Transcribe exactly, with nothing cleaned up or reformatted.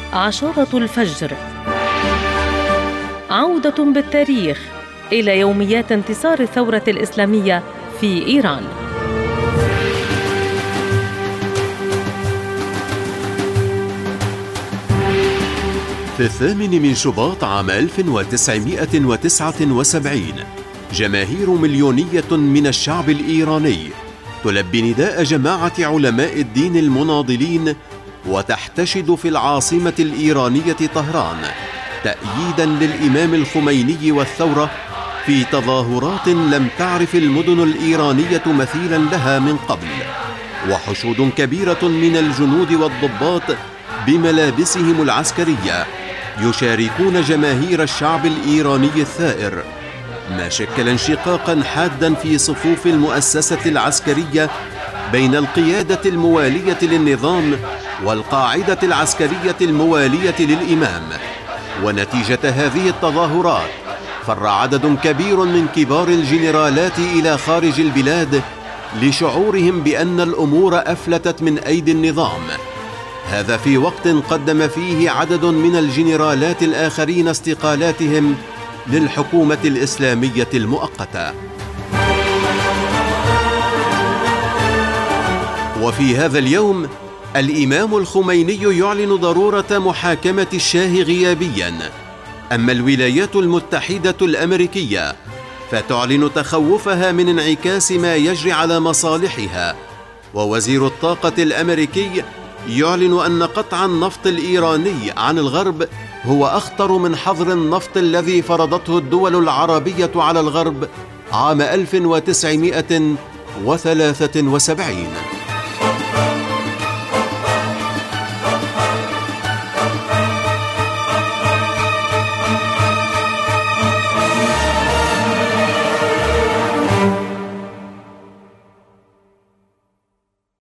عشرة الفجر، عودة بالتاريخ إلى يوميات انتصار الثورة الإسلامية في إيران. في الثامن من شباط عام ألف وتسعمائة وتسعة وسبعين جماهير مليونية من الشعب الإيراني تلبي نداء جماعة علماء الدين المناضلين وتحتشد في العاصمة الإيرانية طهران تأييداً للإمام الخميني والثورة في تظاهرات لم تعرف المدن الإيرانية مثيلاً لها من قبل، وحشود كبيرة من الجنود والضباط بملابسهم العسكرية يشاركون جماهير الشعب الإيراني الثائر، ما شكل انشقاقاً حاداً في صفوف المؤسسة العسكرية بين القيادة الموالية للنظام والقاعدة العسكرية الموالية للإمام. ونتيجة هذه التظاهرات فر عدد كبير من كبار الجنرالات إلى خارج البلاد لشعورهم بأن الأمور أفلتت من أيدي النظام، هذا في وقت قدم فيه عدد من الجنرالات الآخرين استقالاتهم للحكومة الإسلامية المؤقتة. وفي هذا اليوم الإمام الخميني يعلن ضرورة محاكمة الشاه غيابياً، أما الولايات المتحدة الأمريكية فتعلن تخوفها من انعكاس ما يجري على مصالحها، ووزير الطاقة الأمريكي يعلن أن قطع النفط الإيراني عن الغرب هو أخطر من حظر النفط الذي فرضته الدول العربية على الغرب عام ألف وتسعمائة وثلاثة وسبعين.